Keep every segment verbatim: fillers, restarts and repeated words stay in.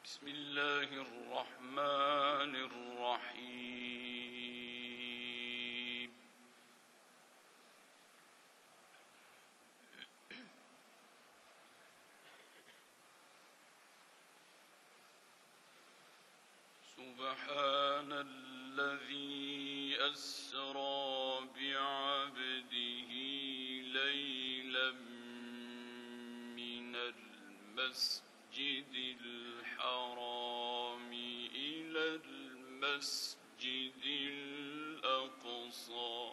بسم الله الرحمن الرحيم. سبحان الذي أسرى بعبده ليلا من المسجد الحرام إلى المسجد الأقصى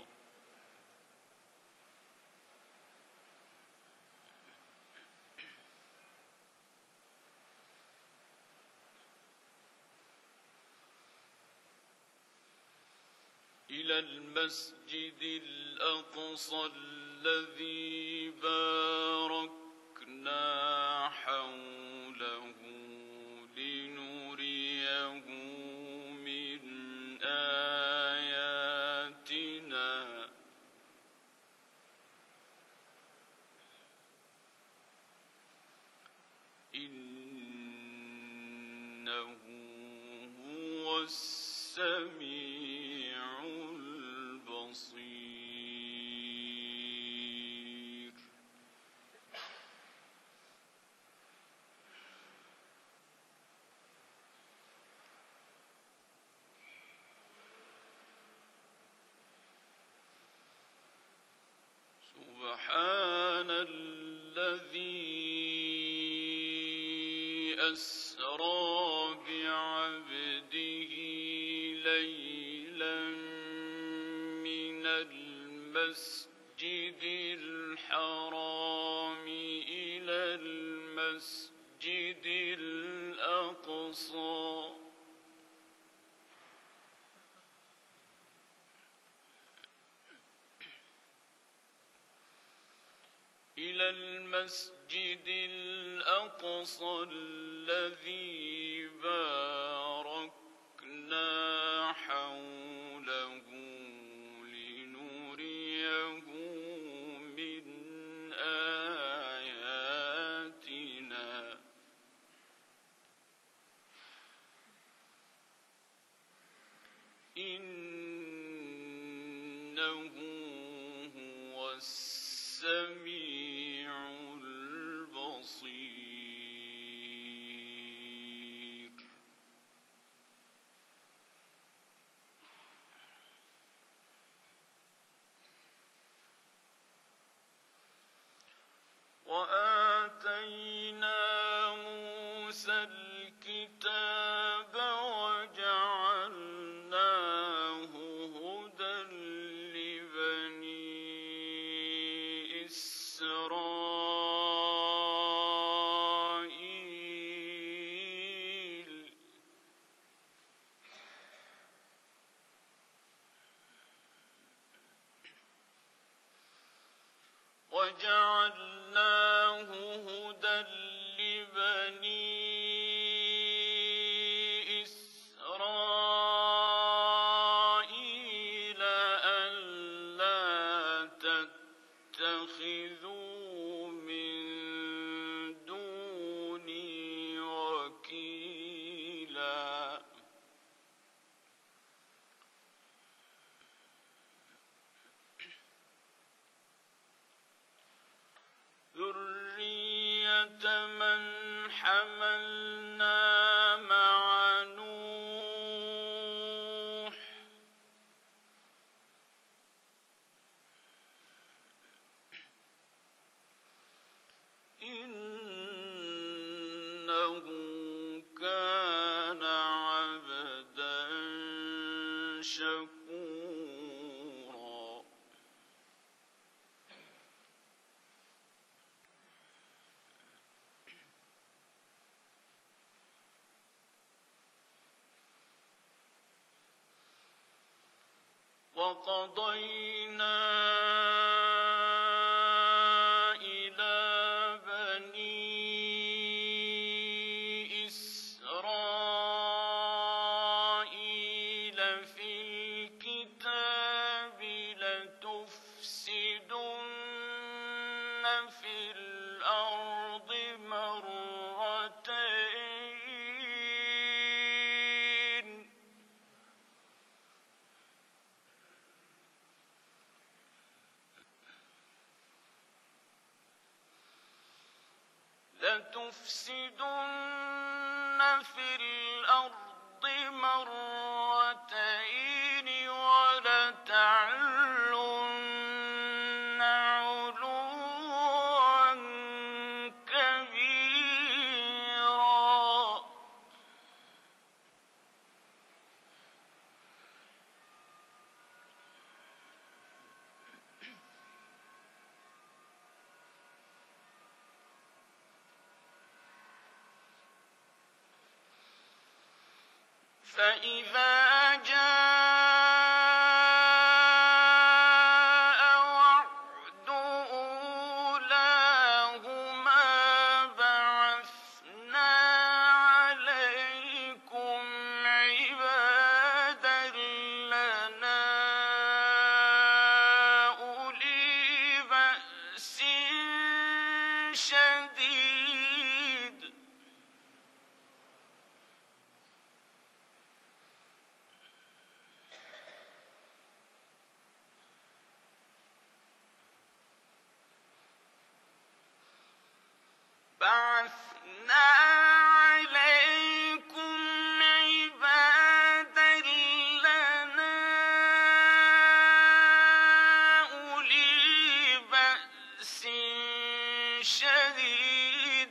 إلى المسجد الأقصى الذي باركنا حوله لنريه من آياتنا إنه هو السميع البصير. سبحان الذي أسرى بعبده ليلا من المسجد الحرام إلى المسجد الأقصى إلى المسجد الأقصى الذي باركنا حوله لنريه من آياتنا إنه هو السميع البصير. وآتينا موسى الكتاب وجعلناه هدى لبني إسرائيل وجعلناه هدى لبني إسرائيل ألا تتخذوا من دوني وكيلا ذرية من حملنا مع نوح إنه كان عبدا شكورا. وقضينا إلى بني إسرائيل في الكتاب لتفسدن في الأرض مرتين لتفسدن في الأرض مرتين ولتعلن علوا كبيرا. فإذا جاء وعد أولاهما بعثنا عليكم عبادا لنا أولي بأس شديد بعثنا عليكم عبادا لنا أولي بأس شديد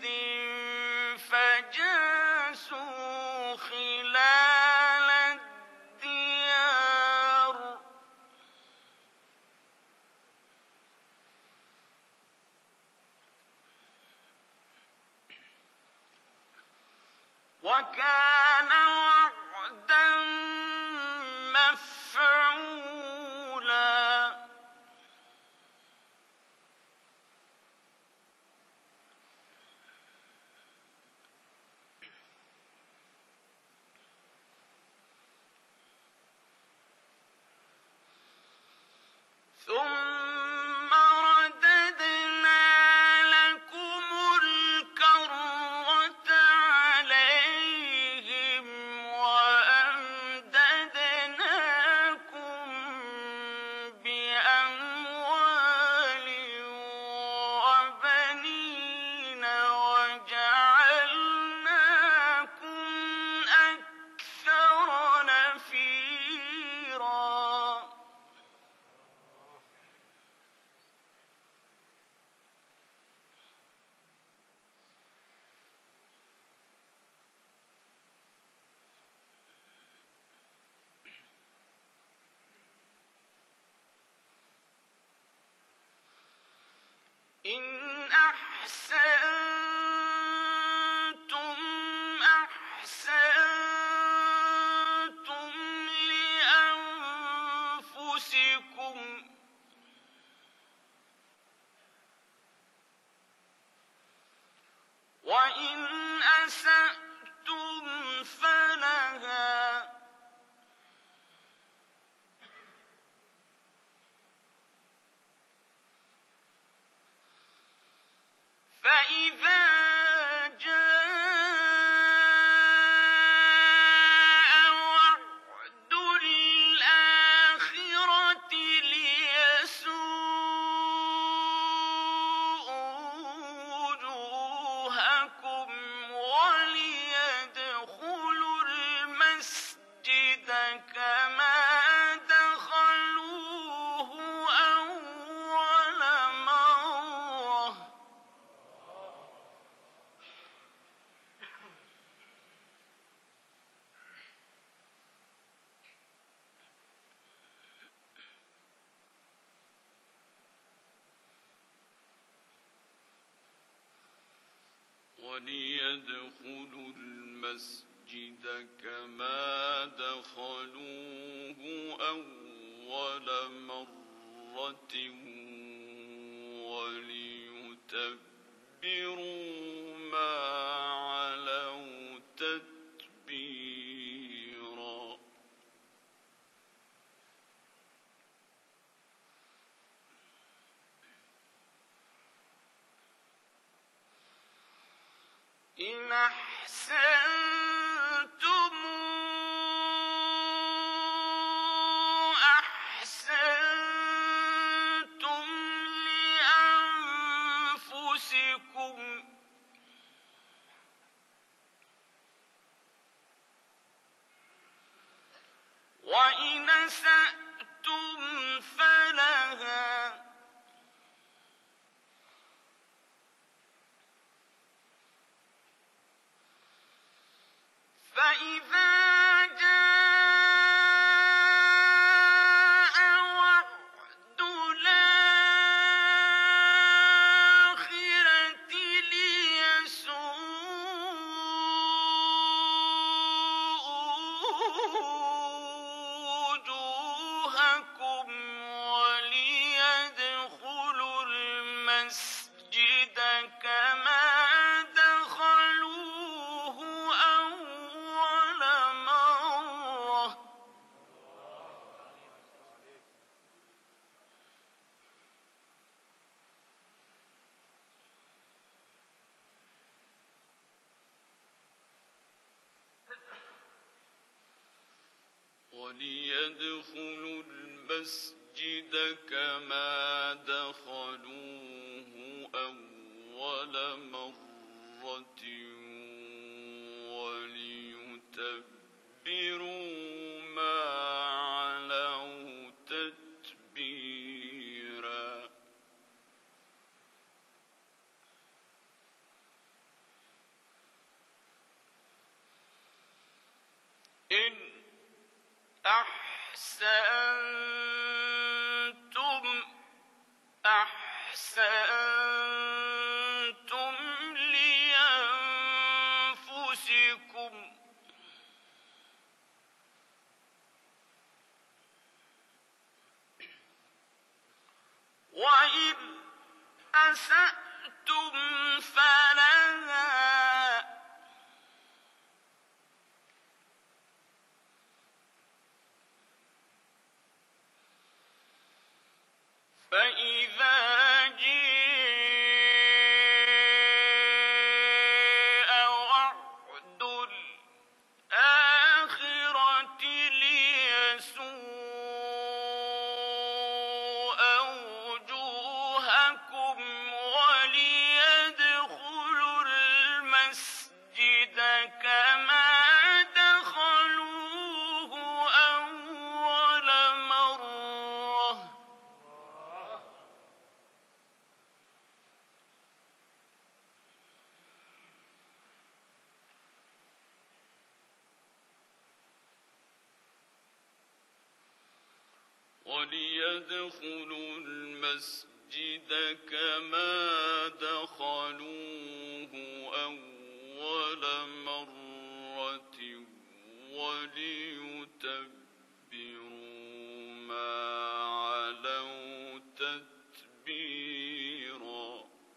فجاسوا خلال الديار وكان وعدا مفعولا. ثم رددنا لكم الكرة عليهم وأمددناكم بأموال وبنين وجعلناكم أكثر نفيرا. إن أحسنتم أحسنتم لأنفسكم وإن أسأتم فلها فإذا جاء وعد الآخرة ليسوءوا وجوهكم وليدخلوا المسجد كما دخلوه أول مرة وليدخلوا المسجد كما دخلوه أول مرة وليتبروا ما علوا تتبيرا. إن أحسنتم أحسنتم لأنفسكم وإن أسأتم فلها فإذا جاء وعد الآخرة ليسوءوا وجوهكم وليدخلوا المسجد كما دخلوه أول مرة وليدخلوا المسجد كما دخلوه أول مرة وليتبروا ما علوا تتبيرا إن أحسنتم أحسنتم لأنفسكم وإن أسأتم فلها فإذا جاء وعد الآخرة ليسوءوا وجوهكم وليدخلوا المسجد كما دخلوه أول مرة وليدخلوا المسجد كما دخلوه أول مرة وليتبروا ما علوا تتبيرا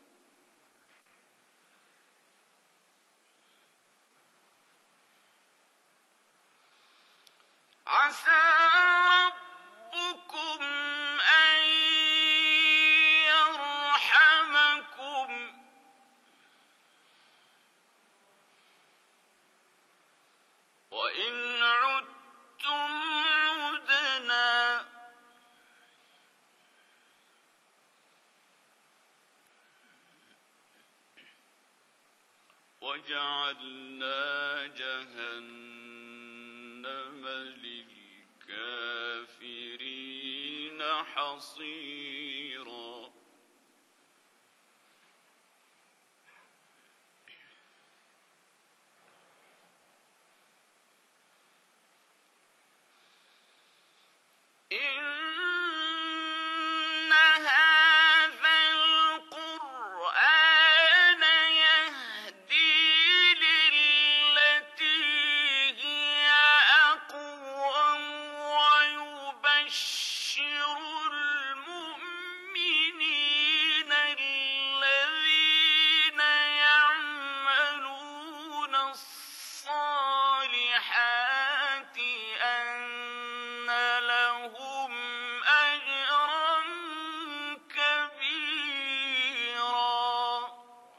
عسى ربكم أن يرحمكم وإن عدتم عدنا وجعلنا جهنم للكافرين حصيرا إن هذا القرآن يهدي للتي هي أقوم ويبشر المؤمنين الذين يعملون الصالحات أن لهم أجرا كبيرا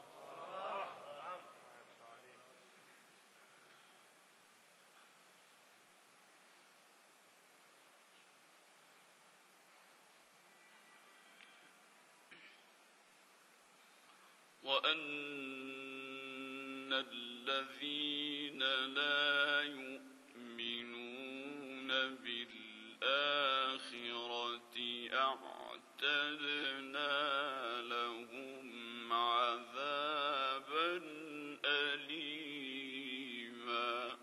وأن الذين لا يؤمنون بالله أعتدنا لهم عذابا أليما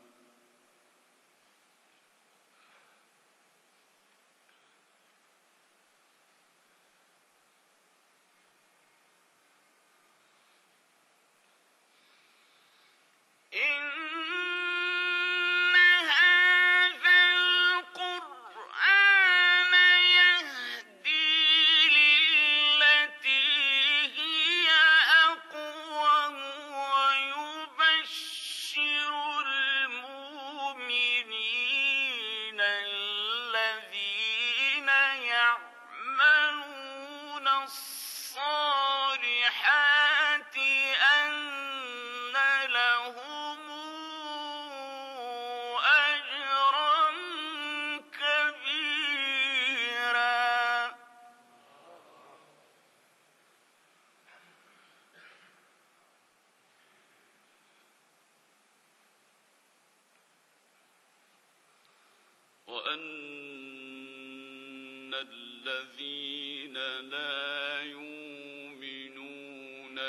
وأن الذين لا يؤمنون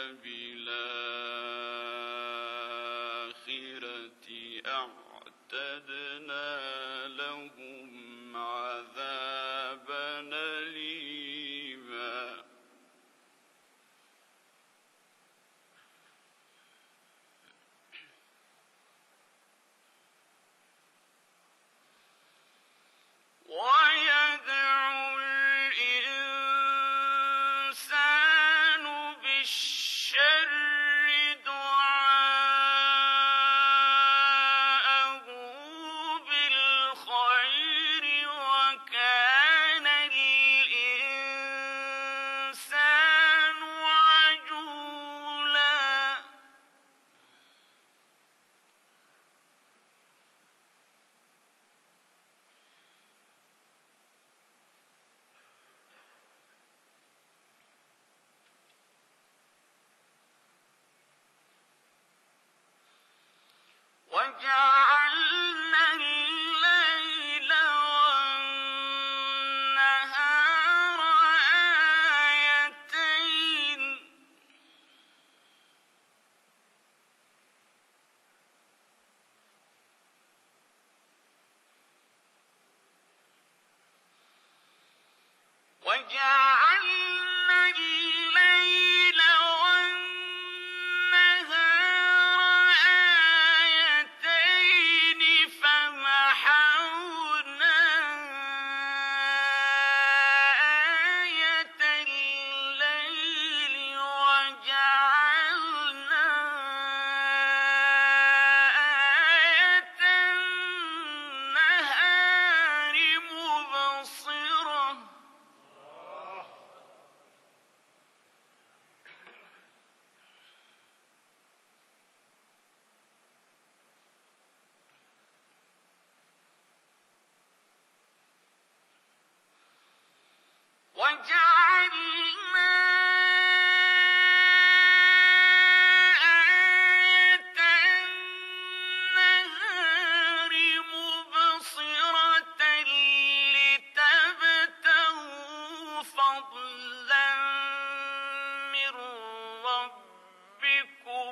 بالآخرة أعتدنا لهم عذابا أليما ويدعو الإنسان بالشر دعاءه بالخير وكان الإنسان عجولا وجعلنا الليل والنهار آيتين وجعلنا الليل والنهار آيتين فمحونا آية الليل وجعلنا آية النهار مبصرة وجعلنا آية النهار مبصرة لتبتغوا فضلا من ربكم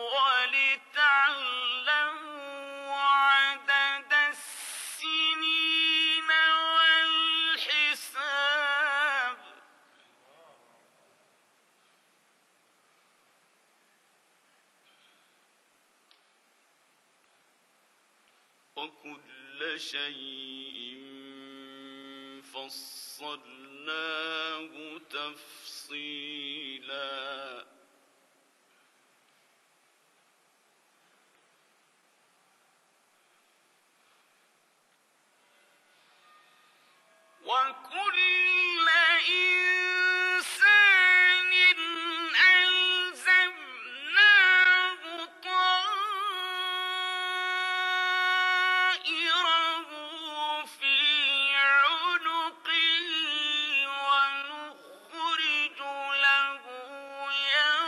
ولتعلموا عدد السنين والحساب وكل شيء فصلناه تفصيلا وكل إنسان ألزمناه طائره في عنقه ونخرج له يوم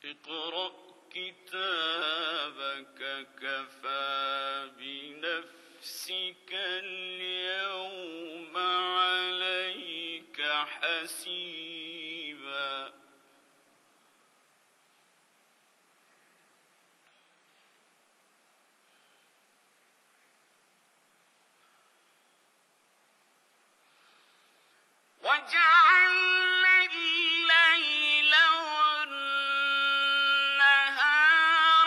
اقرأ كتابك كفى بنفسك اليوم عليك حسيبا وجعلنا الليل والنهار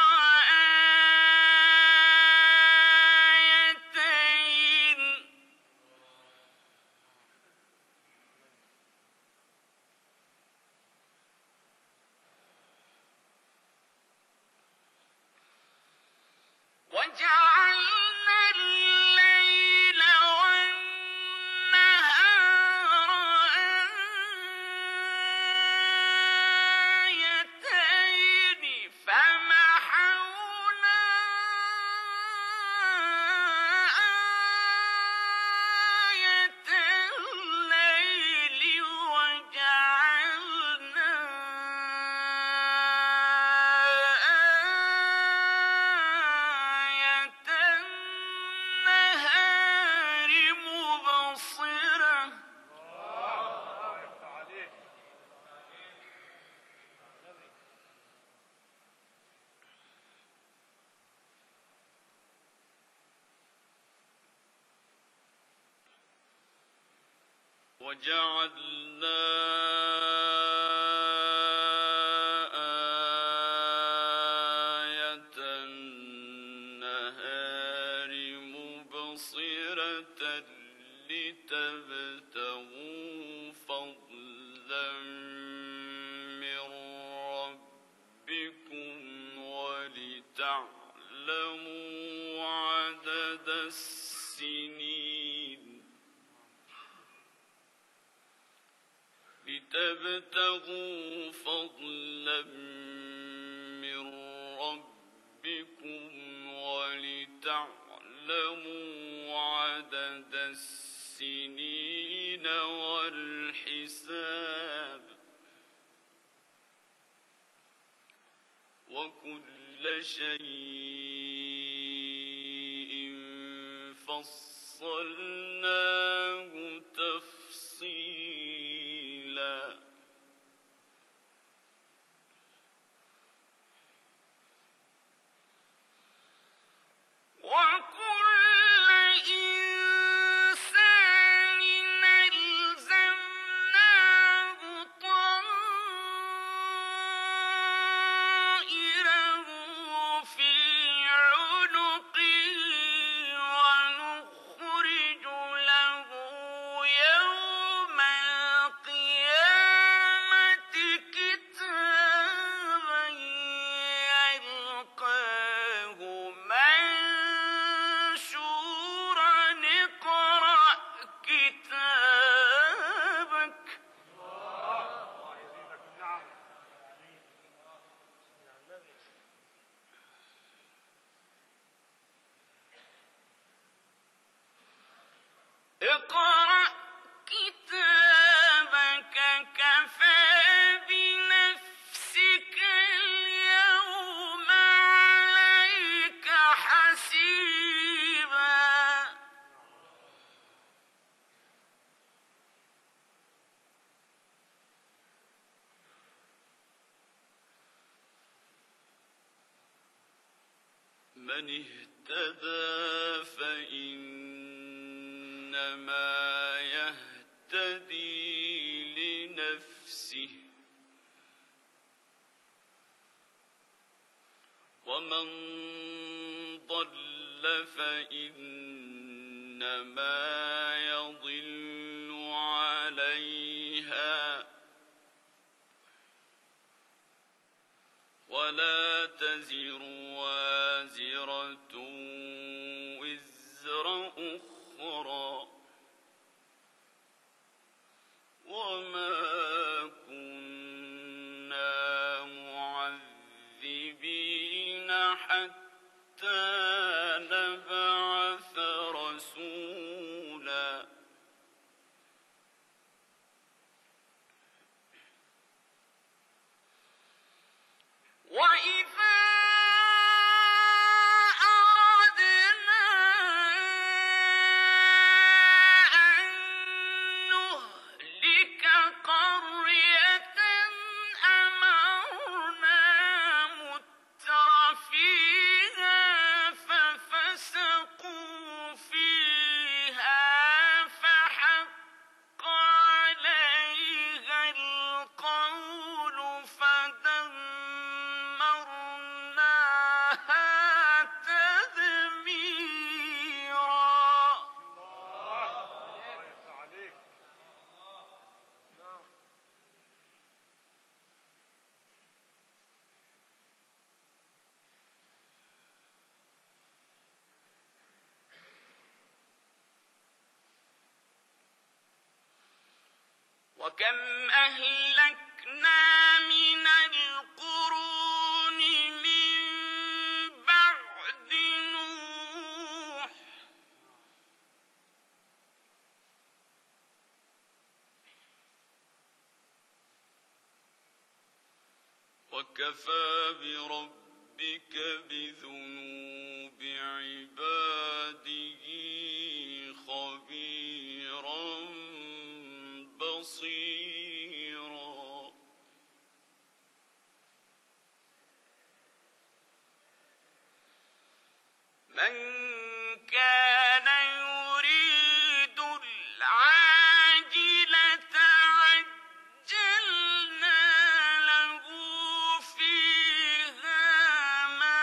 آيتين وجعلنا الليل والنهار آيتين فمحونا آية الليل وجعلنا آية النهار مبصرة وجعلنا آية النهار مبصرة لتبتغوا فضلا من ربكم ولتعلموا عدد السنين لتبتغوا فضلا من ربكم ولتعلموا عدد السنين والحساب وكل شيء فصلناه تفصيلا وكل إنسان ألزمناه طائره في عنقه ونخرج له يوم القيامة كتابا يلقاه منشورا اقرأ كتابك اقرأ كتابك كفى بنفسك اليوم عليك حسيبا من اهتدى فإنما يهتدي لنفسه ومن ضل فإنما يضل عليها ولا تزر وازرة وزر أخرى وما كنا معذبين حتى نبعث رسولا وكم أهلكنا من القرون من بعد نوح وكفى بربك بذنوب عباده خبيرا بصيرا من كان يريد العاجلة عجلنا له فيها ما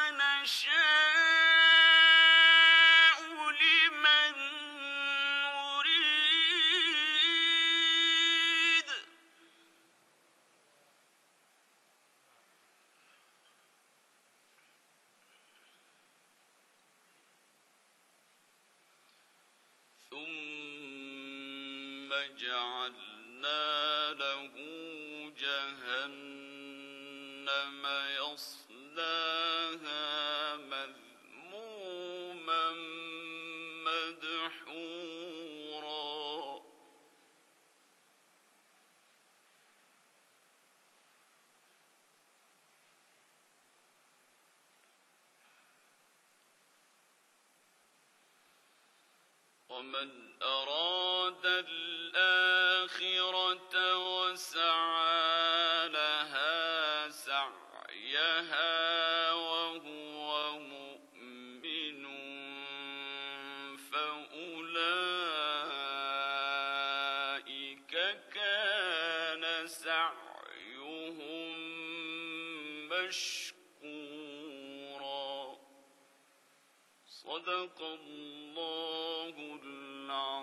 نشاء لمن نريد ثم جعلنا له جهنم يصلاها مذموما مدحورا ومن أراد الآخرة وسعى لها سعيها وهو مؤمن فأولئك كان سعيهم مشكورا. صدق الله العظيم.